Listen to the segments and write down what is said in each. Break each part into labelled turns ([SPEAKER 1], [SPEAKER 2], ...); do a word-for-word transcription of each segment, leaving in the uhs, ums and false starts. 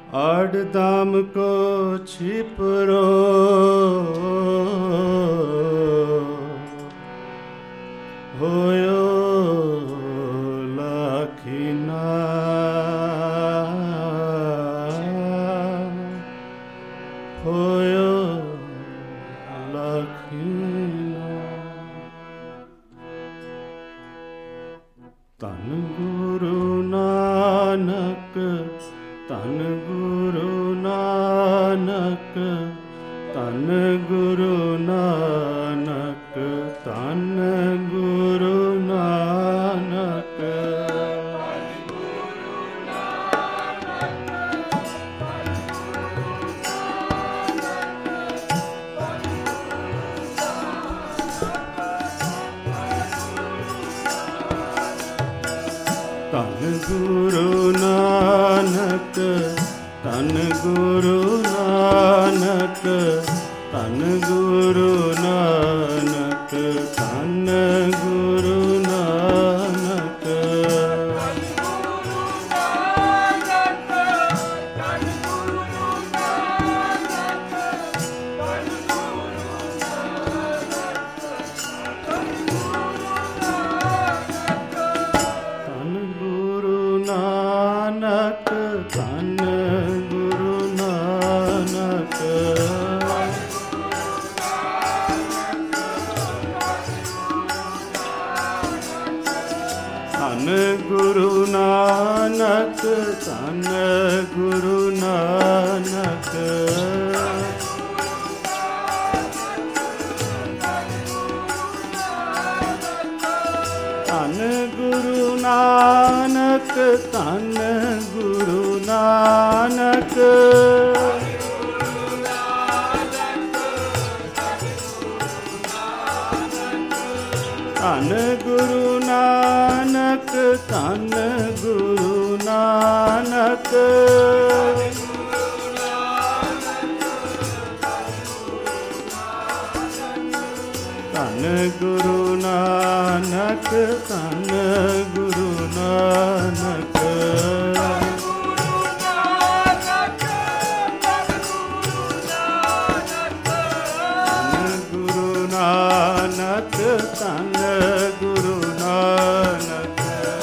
[SPEAKER 1] आड़ दाम को छिपरो होयो लाखीना होयो लाखीना। धन गुरु नानक धन गुरु नानक धन गुरु नानक धन गुरु नानक। धन गुरु नानक धन गुरु नानक धन गुरु नानक धन गुरु नानक। धन गुरु नानक धन गुरु नानक धन गुरु नानक धन गुरु नानक। धन गुरु नानक धन गुरु नानक। धन गुरु नानक धन गुरु नानक। धन गुरु नानक धन गुरु नानक। नानक धन गुरु नानक।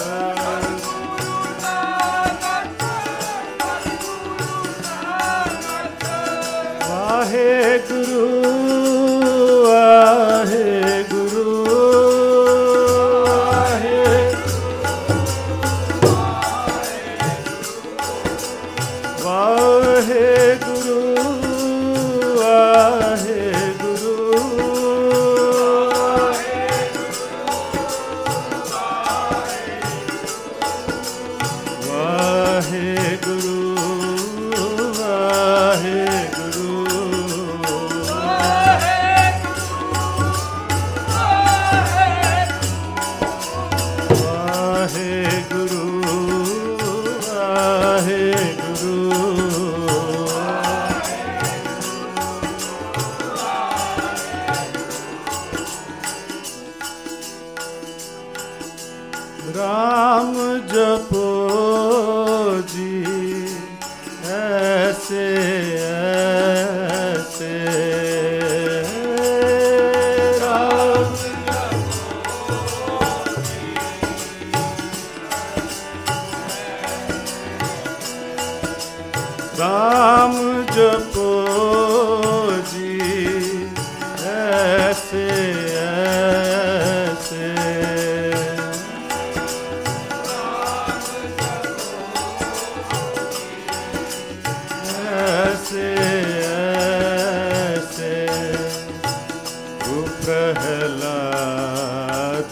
[SPEAKER 1] वाहे गुरु वाहे गुरु वाहे वाहे गुरु वाहे राम जपो जी ऐसे ऐसे राम राम जपो जी ऐसे ऐसे ऐसे ऐसे प्रहलाद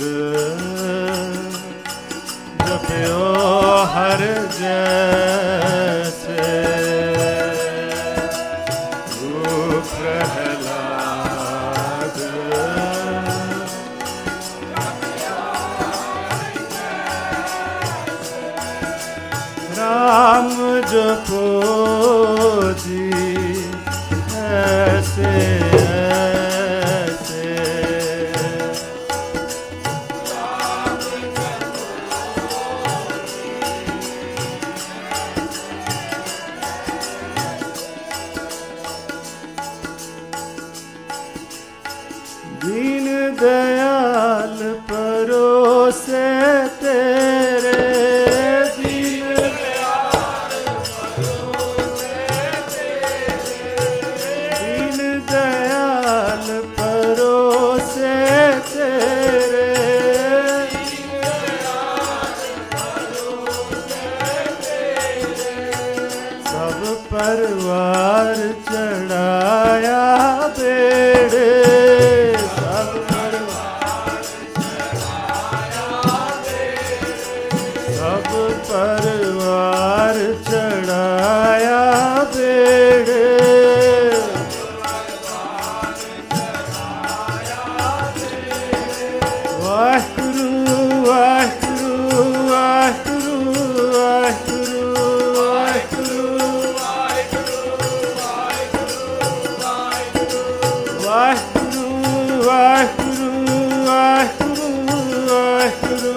[SPEAKER 1] जपयो हर जैसे प्रहलाद राम जपो जी ऐसे ऐसे परवार चढ़ाया बेड़े, सब परवार चढ़ाया बेड़े, सब परवार चढ़ाया बेड़े, वाहिगुरु वाहिगुरु वाहिगुरु वाहिगुरु वाहिगुरु वाहिगुरु वाहिगुरु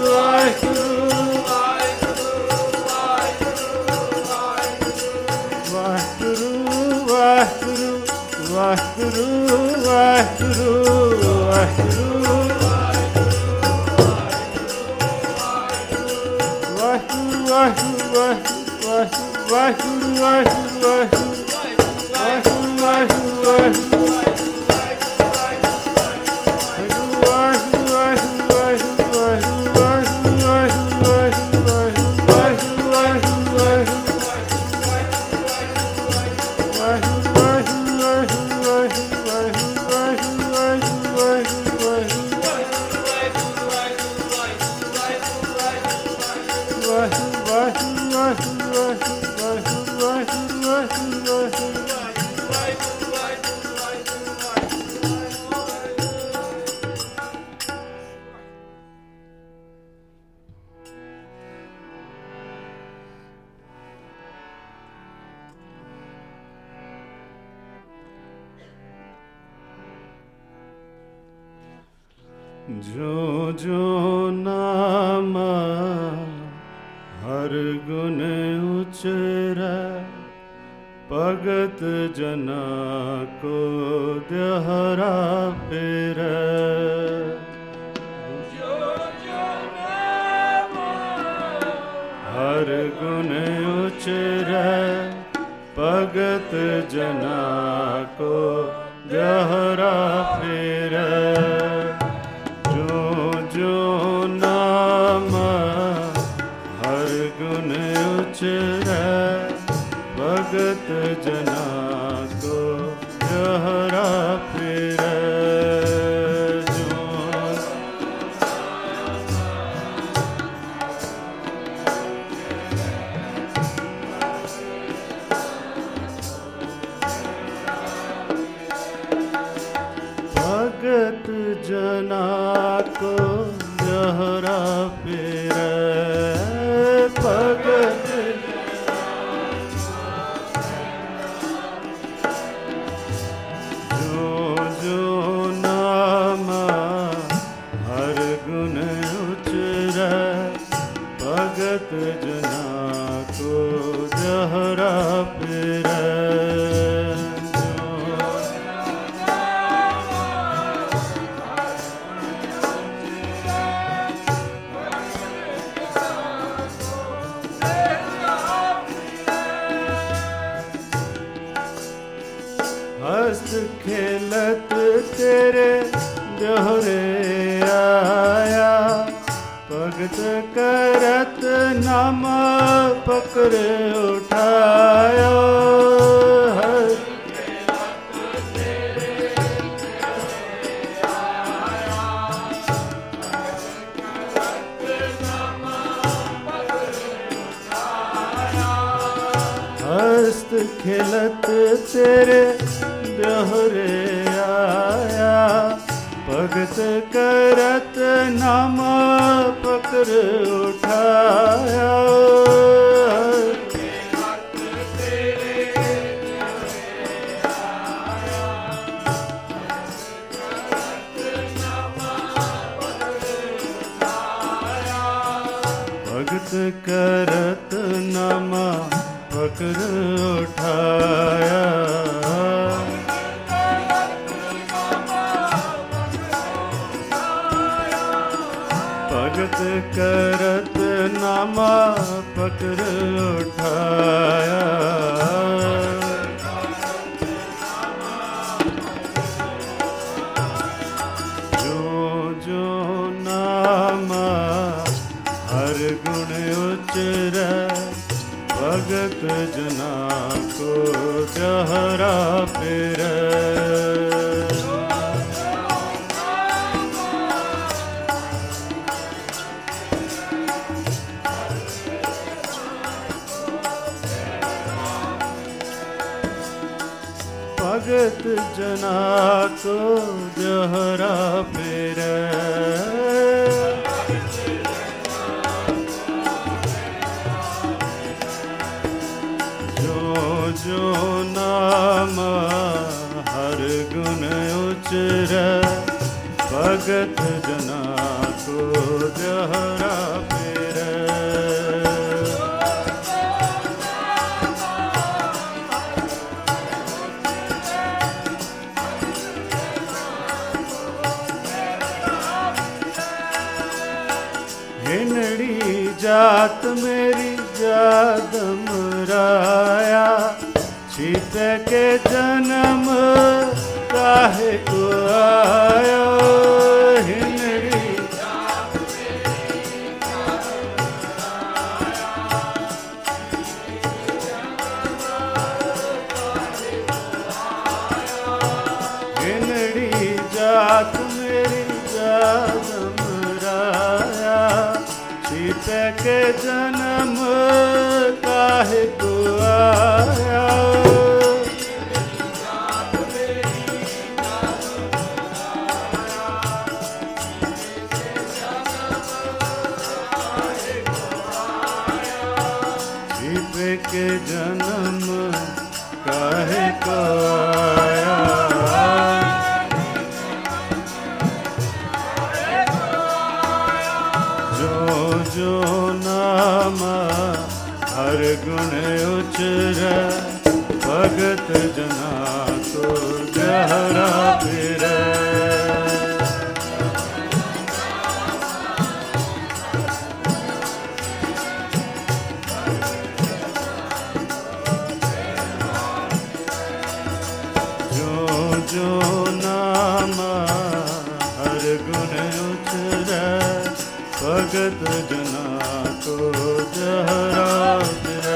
[SPEAKER 1] वाहिगुरु वाहिगुरु वाहिगुरु जो जो नाम हर गुण उचरा, भगत जना को देहरा फेरा। जो जो नाम हर गुण उचरा, भगत जना को देहरा फेरा। जो नाम हर गुण उचरा, भगत जना को देहरा फेरा। भगत जना को देहरा फेरा, भगत जो जो नाम हर गुण उचरा, भगत जना को देहरा फेरा। हस्त खेलत तेरे दोहरे आया, भगत करत नाम पकड़ उठाया। हस्त खेलत तेरे दोहरे आया, भगत करत नाम पकड़ उठाया। भगत करत नाम पकड़ उठाया। भगत करत नाम पकड़ उठाया। जो जो नाम हर गुण उचरा, भगत जना को जहरा फिरे। भगत जना को जहरा फिरे। जो नाम हर गुण उचरे। भगत जना को जहरा फिरे। हिनड़ी जात मेरी जादम राया। छिपे के जन्म काहे को आयो। हिनड़ी जात मेरी जादम राया। हिनड़ी जात मेरी जादम राया। छिपे के जन्म काहे को आया। छिपे के जन्म काहे को आया। जो नाम हर गुण उचरे। भगत जना को जहरा फिरे। जो जो नाम हर गुण उचरे। भगत जना को जहरा फिरे।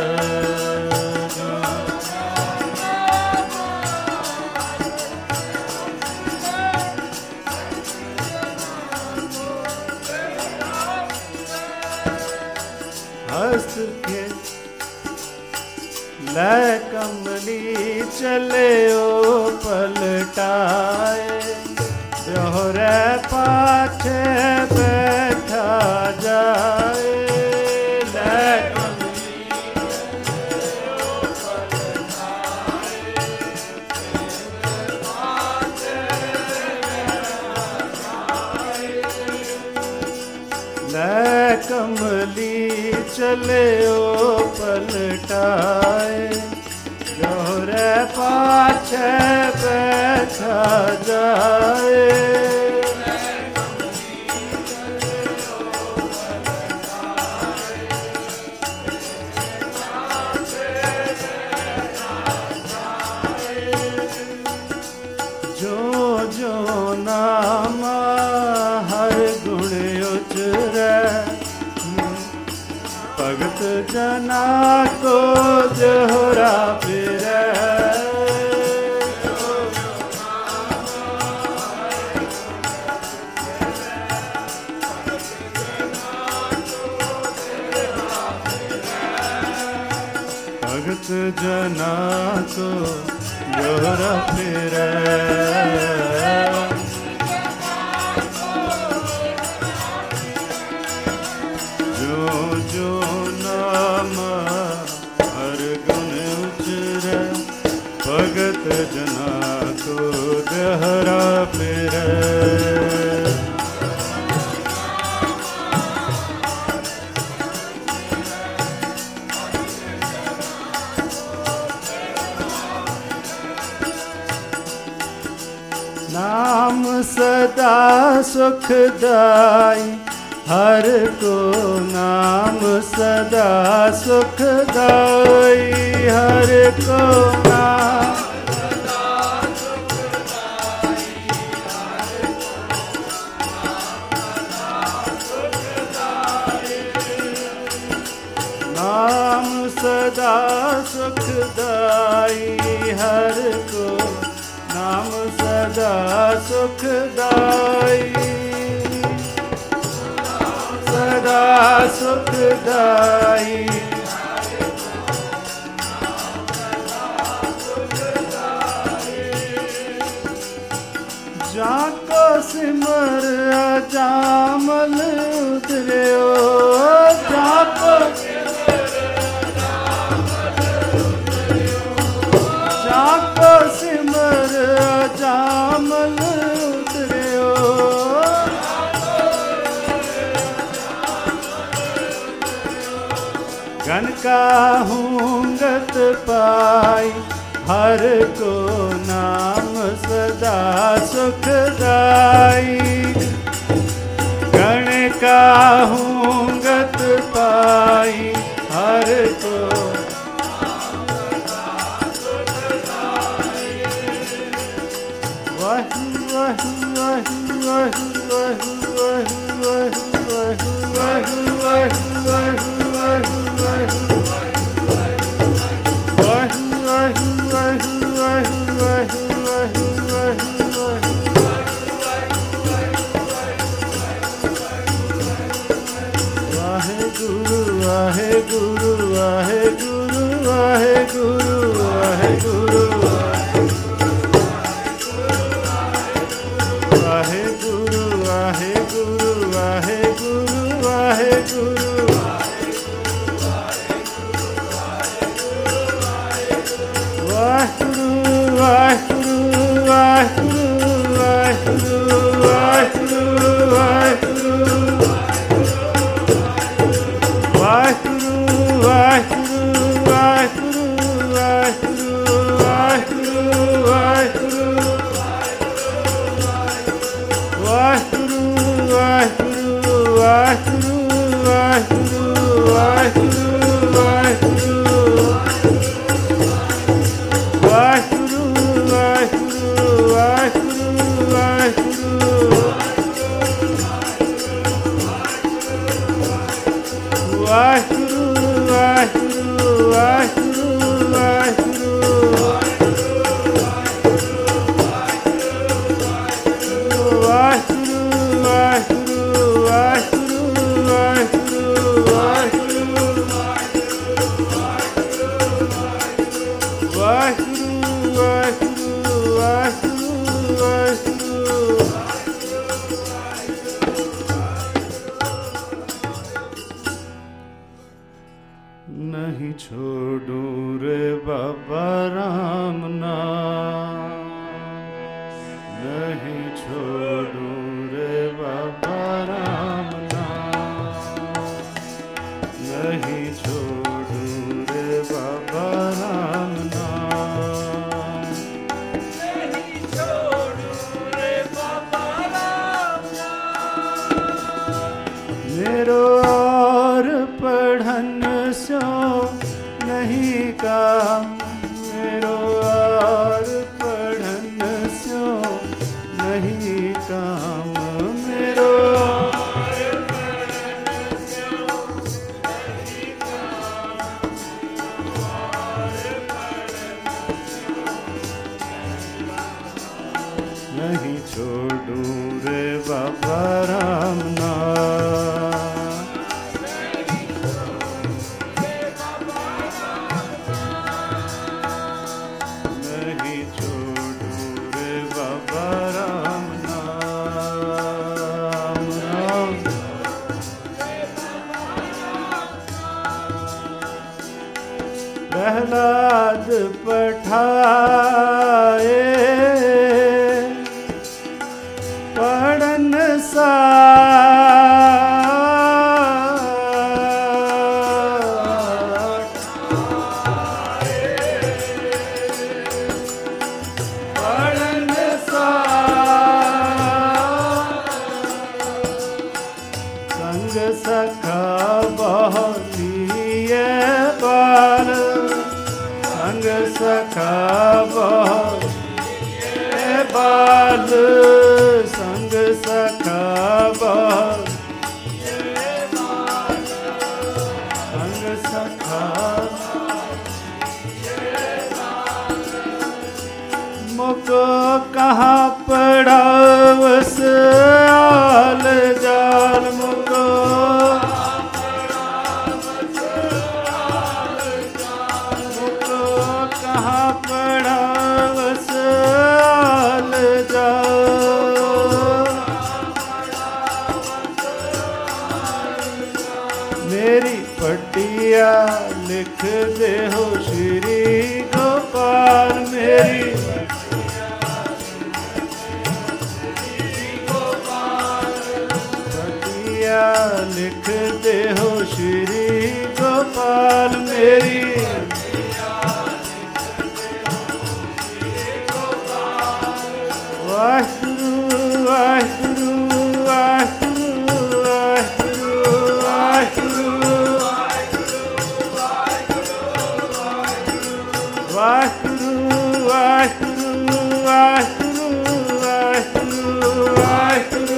[SPEAKER 1] हस्त के लय कमली चले ओ पलटाए। दोहरे पाछे बैठा जाए। लय कमली चले ओ पलटाए। पाछे बैठा जाए। लय कमली चले ओ पलटाए। दोहरे पाछे बैठा जाए। जो जो नाम हर गुण उचरे। भगत जना को जहरा फिरे। भगत जना को जहरा फिरे। जो जो नाम हर गुण उचरे। भगत जना को जहरा फिरे। नाम सदा सुखदाई। हर को नाम सदा सुखदाई। हर को नाम सदा सुखदाई। हर को नाम सदा सुखदाई। नाम सदा सुखदाई हर को नाम सदा सुखदाई सदा सुखदाई जाको सिमर अजामल उतरियो जाको जाको सिमर अजामल उतरियो गन का हुंगत पाई हर को नाम सदा सुखदाई गण का हुंगत पाई हर को वह वह वह वह वह वह वह वह वह वह वाहे गुरु वाहे गुरु वाहे गुरु वाहे गुरु वाहे गुरु वाहे गुरु वाहे गुरु वाहे गुरु वाहिगुरु वाहिगुरु वाहिगुरु वाहिगुरु वाहिगुरु नहीं छोड़ूं रे बाबा राम नाम नहीं छोड़ूं रे बाबा राम नाम नहीं छोड़ूं रे बाबा राम नाम
[SPEAKER 2] नहीं छोड़ूं रे बाबा राम नाम
[SPEAKER 1] मेरो और पढ़न सो नहीं काम मेरो और पढ़न सो नहीं काम मेरो और पढ़न सो नहीं काम और पढ़न सो नहीं छोड़ूं रे बाबा राम नाम प्रहलाद पठाए पढ़न सा पढ़न सा संग सखा बहुलिए बाल संग सखा बहुलिए बाल संग सखा बहुलिए बाल संग सखा मुको कहाँ पड़ावस आल जाल मुको मुको कहाँ पड़ावस आल जाल मेरी पटिया लिख दे हो श्री गोपाल मेरी लिख दे हो श्री गोपाल मेरी वाहिगुरु वाहिगुरु वाहिगुरु वाहिगुरु वाहिगुरु वाहिगुरु वाहिगुरु वाहिगुरु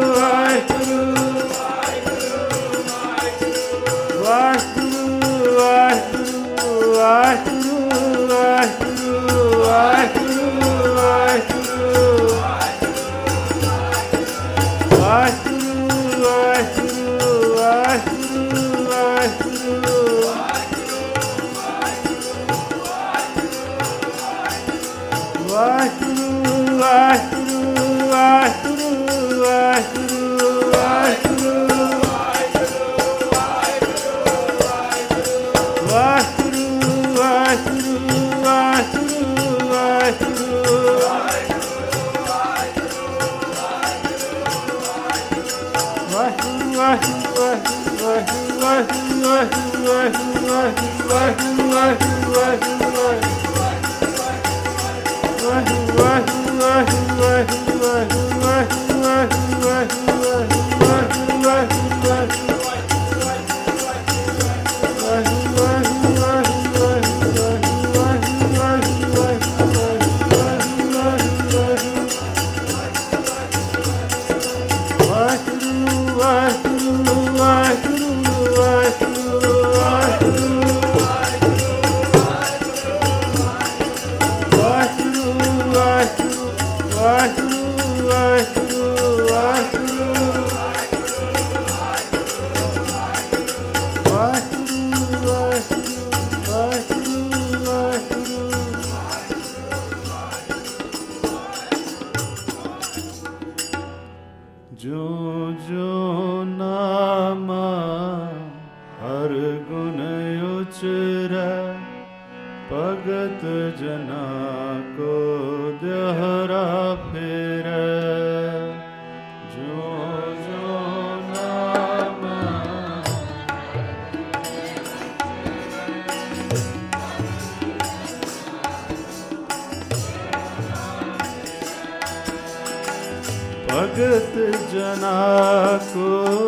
[SPEAKER 1] भगत जना को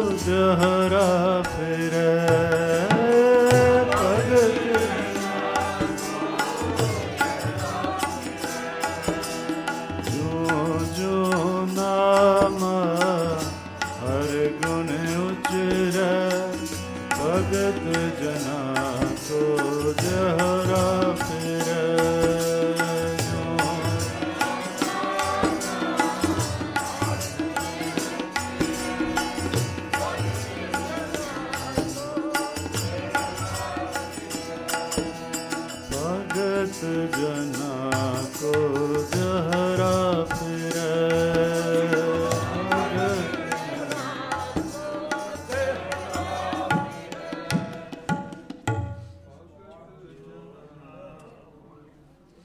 [SPEAKER 1] जहरा फिरे भगत जो जो नाम हर गुण उचरे भगत जना को जहरा